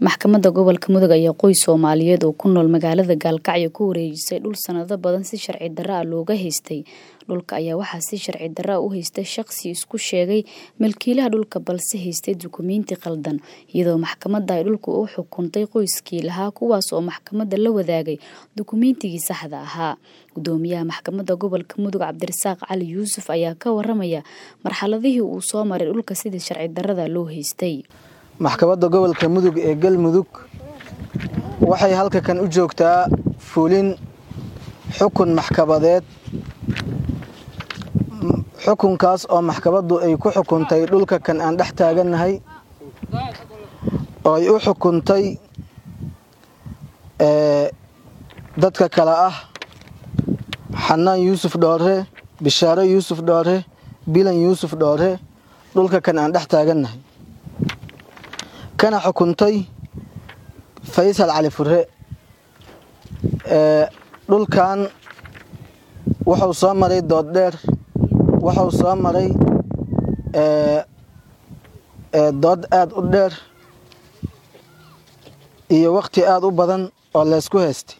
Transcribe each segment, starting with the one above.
Maxkamadda Gobolka Mudug ayaa qoys Soomaaliyeed oo ku nool magaalada Gaalkacyo ku wareejisay dhul sanado badan si sharci darro ah looga haystay. Dhulka ayaa waxaa si sharci darro ah u haystay shakhsi isku sheegay milkiilaha dhulka balse haystay dukumiinti qaldan, iyadoo maxkamadda ay dhulka u xukuntay qoyskii lahaa kuwaas oo maxkamadda la wadaagay dukumiintigii saxda ahaa. Gudoomiyaha Maxkamadda Gobolka Mudug Cabdirasaaq Cali Yuusuf ayaa ka waramaya marxaladihii uu soo maray dhulka sidii sharci darrada loo haystay. Maxkamadda Gobolka Mudug ee Galmudug waxay halkan u joogtaa fulin xukun maxkamadeed. Xukunkaas oo maxkamaddu ay ku xukuntay dhulka kan aan dhex taaganahay oo ay u xukuntay dadka kala ah Xanaan Yuusuf Dhoore, Bishaaro Yuusuf Dhoore, Bilan Yuusuf Dhoore, dhulka kan aan dhex taaganahay kana xukuntay Faysal Cali Fure. Dhulkan wuxuu soo maray dood dheer, wuxuu soo maray dood aad u dheer iyo waqti aad u badan oo la isku haystay.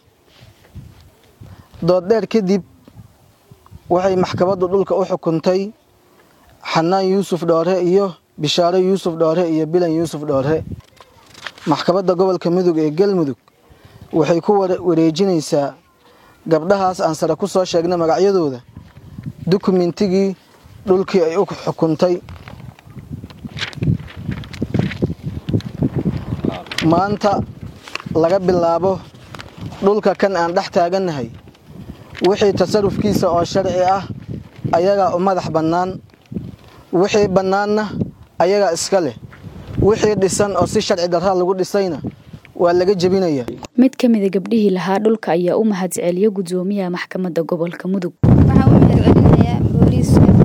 Dood dheer kadib waxay maxkamaddu dhulka u xukuntay Xanaan Yuusuf Dhoore iyo Bishaaro Yuusuf Dhoore iyo Bilan Yuusuf Dhoore. Maxkamadda Gobolka Mudug ee Galmudug waxay ku wareejinaysaa gabdhahaas aan sare ku soo sheegnay magacyadooda dukumiintigii dhulkii ay u xukuntay. Maanta laga bilaabo dhulka kan aan dhex taaganahay wixii tasarrufkiisa oo sharci ah ayaga u madax bannaan, wixii bannaanna ayaga iska leh, wixii dhisan oo si sharci darro lagu dhisayna waa laga jabinayaa. Mid ka mid ah gabdhihii lahaa dhulka ayaa u mahadceliyay gudoomiyaha Maxkamadda Gobolka Mudug. Waxaan u mahadcelinayaa booliiska